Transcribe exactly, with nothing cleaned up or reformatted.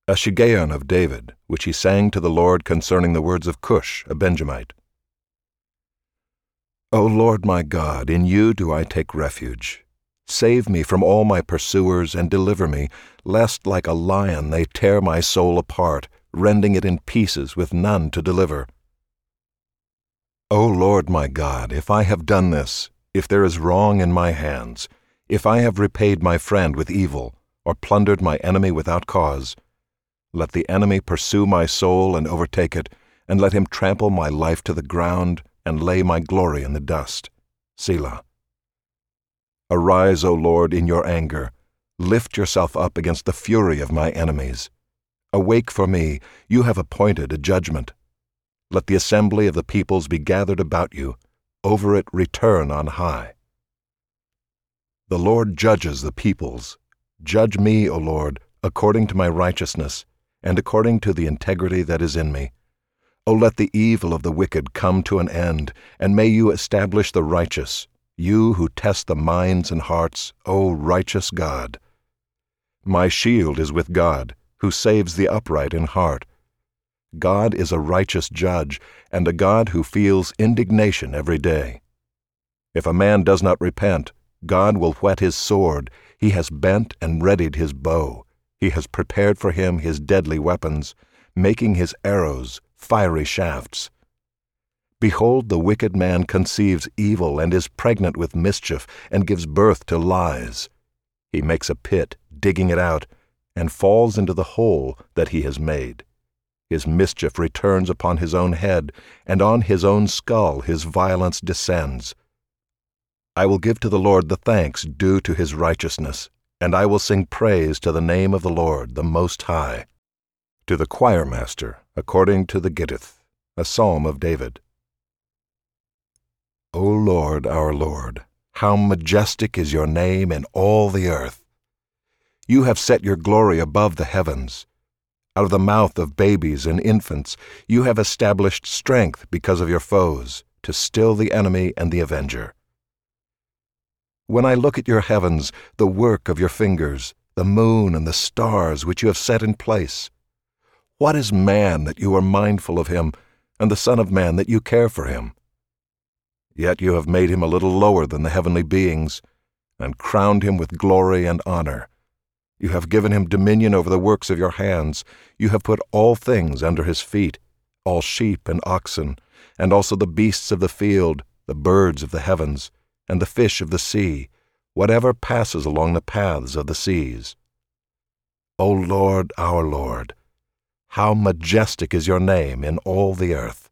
a Shiggaion of David, which he sang to the Lord concerning the words of Cush, a Benjamite. O Lord my God, in you do I take refuge. Save me from all my pursuers and deliver me, lest like a lion they tear my soul apart, rending it in pieces with none to deliver. O Lord my God, if I have done this, if there is wrong in my hands, if I have repaid my friend with evil, or plundered my enemy without cause, let the enemy pursue my soul and overtake it, and let him trample my life to the ground, and lay my glory in the dust. Selah. Arise, O Lord, in your anger. Lift yourself up against the fury of my enemies. Awake for me, you have appointed a judgment. Let the assembly of the peoples be gathered about you. Over it return on high. The Lord judges the peoples. Judge me, O Lord, according to my righteousness, and according to the integrity that is in me. O let the evil of the wicked come to an end, and may you establish the righteous, you who test the minds and hearts, O righteous God. My shield is with God, who saves the upright in heart. God is a righteous judge, and a God who feels indignation every day. If a man does not repent, God will whet his sword. He has bent and readied his bow. He has prepared for him his deadly weapons, making his arrows fiery shafts. Behold, the wicked man conceives evil and is pregnant with mischief and gives birth to lies. He makes a pit, digging it out, and falls into the hole that he has made. His mischief returns upon his own head, and on his own skull his violence descends. I will give to the Lord the thanks due to his righteousness, and I will sing praise to the name of the Lord, the Most High. To the choir master, according to the Gittith, a psalm of David. O Lord, our Lord, how majestic is your name in all the earth! You have set your glory above the heavens. Out of the mouth of babies and infants you have established strength because of your foes, to still the enemy and the avenger. When I look at your heavens, the work of your fingers, the moon and the stars which you have set in place, what is man that you are mindful of him, and the Son of Man that you care for him? Yet you have made him a little lower than the heavenly beings, and crowned him with glory and honor. You have given him dominion over the works of your hands. You have put all things under his feet, all sheep and oxen, and also the beasts of the field, the birds of the heavens, and the fish of the sea, whatever passes along the paths of the seas. O Lord, our Lord, how majestic is your name in all the earth!